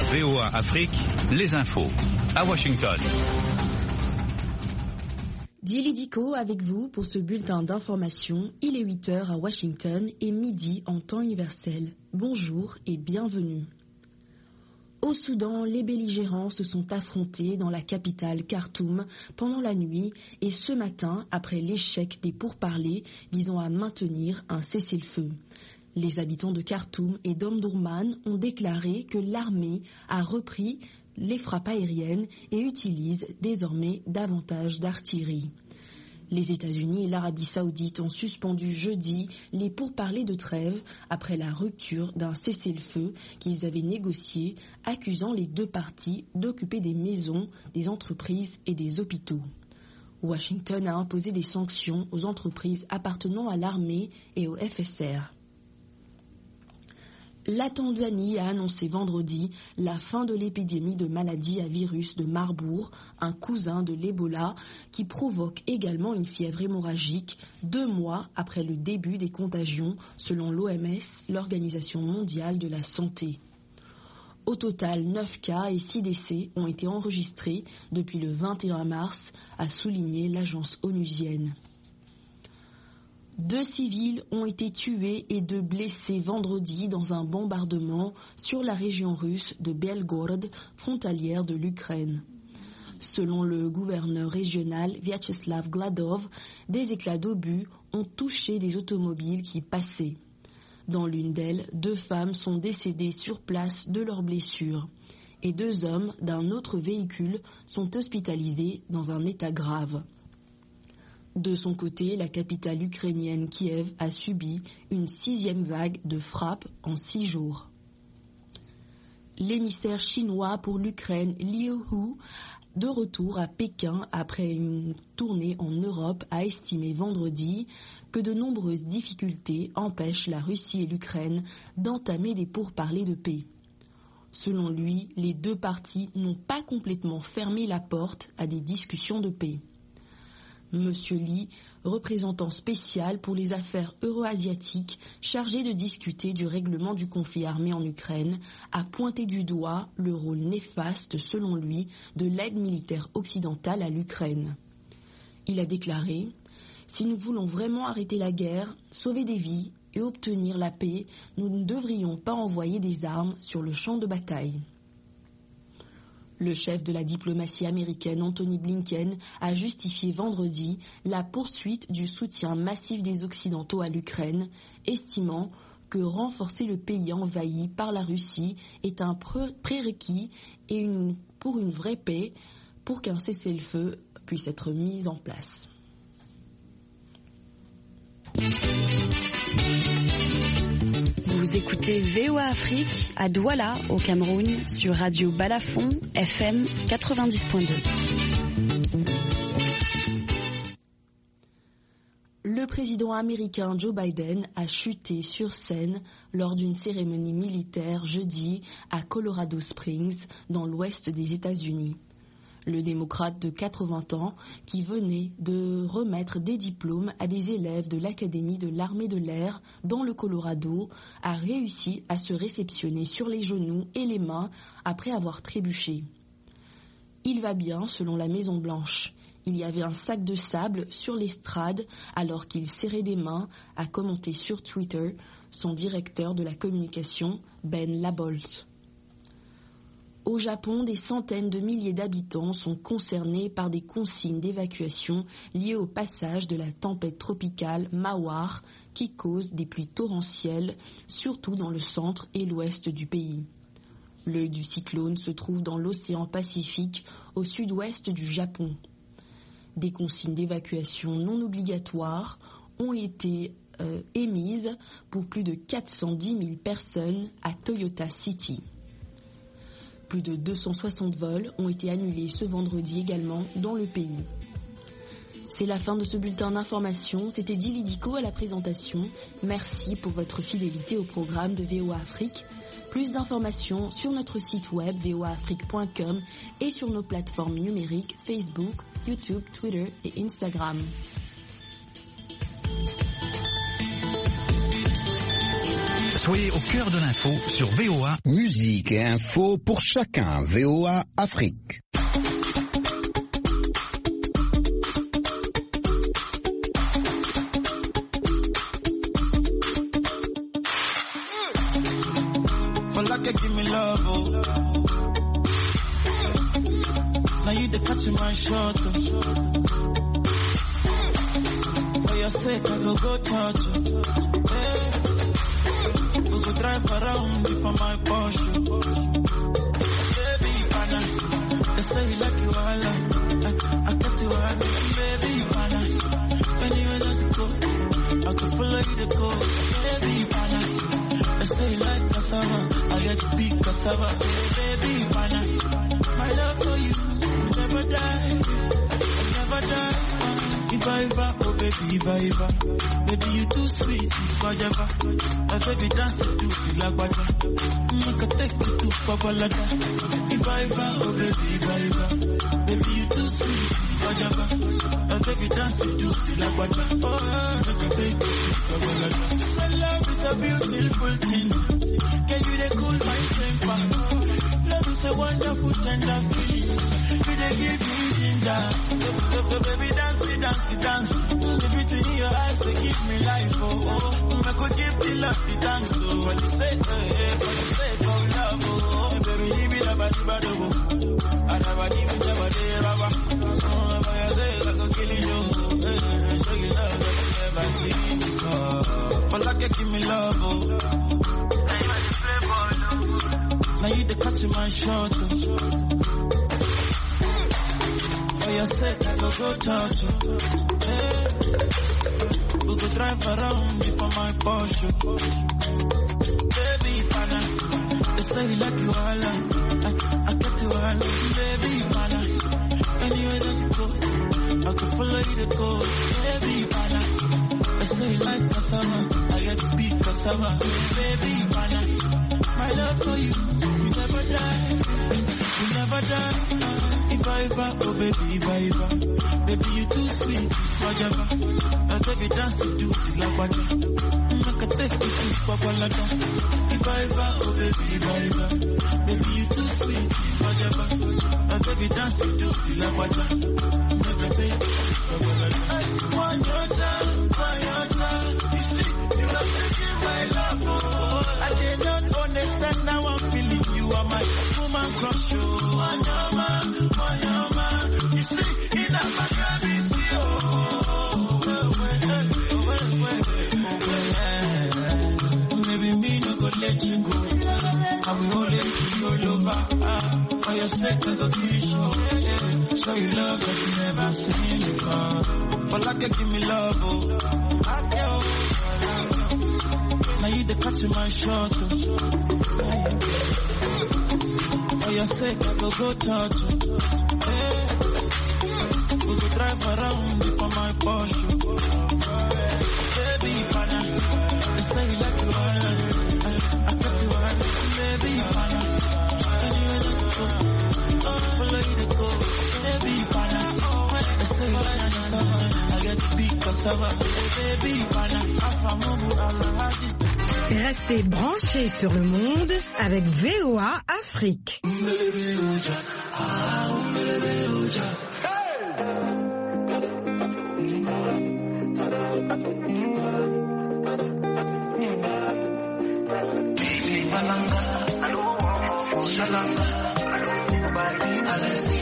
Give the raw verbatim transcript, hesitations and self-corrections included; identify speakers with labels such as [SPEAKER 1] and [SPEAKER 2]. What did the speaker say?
[SPEAKER 1] V O A Afrique, les infos à Washington.
[SPEAKER 2] Dili Diko avec vous pour ce bulletin d'information. Il est huit heures à Washington et midi en temps universel. Bonjour et bienvenue. Au Soudan, les belligérants se sont affrontés dans la capitale Khartoum pendant la nuit et ce matin après l'échec des pourparlers visant à maintenir un cessez-le-feu. Les habitants de Khartoum et d'Omdurman ont déclaré que l'armée a repris les frappes aériennes et utilise désormais davantage d'artillerie. Les États-Unis et l'Arabie saoudite ont suspendu jeudi les pourparlers de trêve après la rupture d'un cessez-le-feu qu'ils avaient négocié, accusant les deux parties d'occuper des maisons, des entreprises et des hôpitaux. Washington a imposé des sanctions aux entreprises appartenant à l'armée et au F S R. La Tanzanie a annoncé vendredi la fin de l'épidémie de maladie à virus de Marburg, un cousin de l'Ebola, qui provoque également une fièvre hémorragique deux mois après le début des contagions, selon l'O M S, l'Organisation mondiale de la santé. Au total, neuf cas et six décès ont été enregistrés depuis le vingt et un mars, a souligné l'agence onusienne. Deux civils ont été tués et deux blessés vendredi dans un bombardement sur la région russe de Belgorod, frontalière de l'Ukraine. Selon le gouverneur régional Vyacheslav Gladov, des éclats d'obus ont touché des automobiles qui passaient. Dans l'une d'elles, deux femmes sont décédées sur place de leurs blessures et deux hommes d'un autre véhicule sont hospitalisés dans un état grave. De son côté, la capitale ukrainienne Kiev a subi une sixième vague de frappes en six jours. L'émissaire chinois pour l'Ukraine, Liu Hu, de retour à Pékin après une tournée en Europe, a estimé vendredi que de nombreuses difficultés empêchent la Russie et l'Ukraine d'entamer des pourparlers de paix. Selon lui, les deux parties n'ont pas complètement fermé la porte à des discussions de paix. Monsieur Lee, représentant spécial pour les affaires euro-asiatiques, chargé de discuter du règlement du conflit armé en Ukraine, a pointé du doigt le rôle néfaste, selon lui, de l'aide militaire occidentale à l'Ukraine. Il a déclaré « Si nous voulons vraiment arrêter la guerre, sauver des vies et obtenir la paix, nous ne devrions pas envoyer des armes sur le champ de bataille. » Le chef de la diplomatie américaine, Anthony Blinken, a justifié vendredi la poursuite du soutien massif des Occidentaux à l'Ukraine, estimant que renforcer le pays envahi par la Russie est un prérequis et une, pour une vraie paix, pour qu'un cessez-le-feu puisse être mis en place.
[SPEAKER 3] Vous écoutez V O A Afrique à Douala, au Cameroun, sur Radio Balafon, F M quatre-vingt-dix point deux.
[SPEAKER 2] Le président américain Joe Biden a chuté sur scène lors d'une cérémonie militaire jeudi à Colorado Springs, dans l'ouest des États-Unis. Le démocrate de quatre-vingts ans, qui venait de remettre des diplômes à des élèves de l'Académie de l'armée de l'air dans le Colorado, a réussi à se réceptionner sur les genoux et les mains après avoir trébuché. Il va bien, selon la Maison-Blanche. Il y avait un sac de sable sur l'estrade alors qu'il serrait des mains, a commenté sur Twitter son directeur de la communication, Ben Labolt. Au Japon, des centaines de milliers d'habitants sont concernés par des consignes d'évacuation liées au passage de la tempête tropicale Mawar qui cause des pluies torrentielles, surtout dans le centre et l'ouest du pays. L'œil du cyclone se trouve dans l'océan Pacifique, au sud-ouest du Japon. Des consignes d'évacuation non obligatoires ont été euh, émises pour plus de quatre cent dix mille personnes à Toyota City. Plus de deux cent soixante vols ont été annulés ce vendredi également dans le pays. C'est la fin de ce bulletin d'information. C'était Dili Diko à la présentation. Merci pour votre fidélité au programme de V O A Afrique. Plus d'informations sur notre site web v o a afrique point com et sur nos plateformes numériques Facebook, YouTube, Twitter et Instagram.
[SPEAKER 1] Soyez au cœur de l'info sur V O A.
[SPEAKER 4] Musique et info pour chacun. V O A Afrique.
[SPEAKER 5] Give me love, oh. Now you the catch my shot, oh. For your sake, I go go touch you. Hey. We go drive around for my Porsche. Baby, pana, they say you like you all, I, I got you all, baby, pana. Anywhere that you go, I can follow you to go, baby, pana. They say you like cassava, I get to be cassava, baby, pana. My love for you will never die, will never die. Iba, Iba, oh baby, Iba, Iba. Baby, you too sweet, forever. My baby dance to the lagwaja. Make a take you to Babalada. Iba, Iba, oh baby, Iba, Iba. Baby, you too sweet, forever. My baby dance to the lagwaja. Oh, make a take you to Babalada. So love is a beautiful thing. Can you they cool my temper? Love is a wonderful tender feeling. You they give me ginger. So baby dance, dance, dance. The beauty in your eyes they give me life. Oh, oh. I could give the love the thanks. So what you say, eh, for the sake of love. Oh, baby, leave me love, I never give it ever day, Baba. Oh, if I say I could kill you. Show you love that you never seen before. For like you give me love, oh. Now you the catch my shot, oh. For your sake, I go go touch you. Hey. We go drive around for my Porsche. Baby, pana, they say you like you all, I, I got you all, baby, pana. Anywhere that you go, I can follow you to go, baby, pana. They say you like cassava, I get to be cassava, baby, pana. My love for you, you never die, you never die. Iba, Iba, oh baby, Iba, Iba. Baby, you too sweet, forever. My baby dance to the lagwaja. Make a take you to Babalada. Iba, Iba, oh baby, Iba, Iba. Baby, you too sweet, forever. My baby dance to the lagwaja. Make a take you to Babalada. One your time, one your time. You see, you are taking my love, oh. I cannot understand now I'm feeling you are my woman crush, oh. One your man, one your man. You see, in a Maccabi, see, oh. Maybe me no go let you go. I will always be your lover. For your sake, I go finish you. Show you love that you never seen before. For like you give me love, oh. Now you the catch my shot, oh. For your sake, I go go touch you. Hey. We go drive around for my Porsche. Baby, pana, they say you like you all, I, I got you all, baby, pana. Anywhere that you go, oh, follow you to go, baby, pana. They say you like cassava, I get to be cassava, baby, pana. Afamubu alahadi.
[SPEAKER 6] Restez branchés sur le monde avec V O A Afrique.
[SPEAKER 5] Shalanga, Alezi.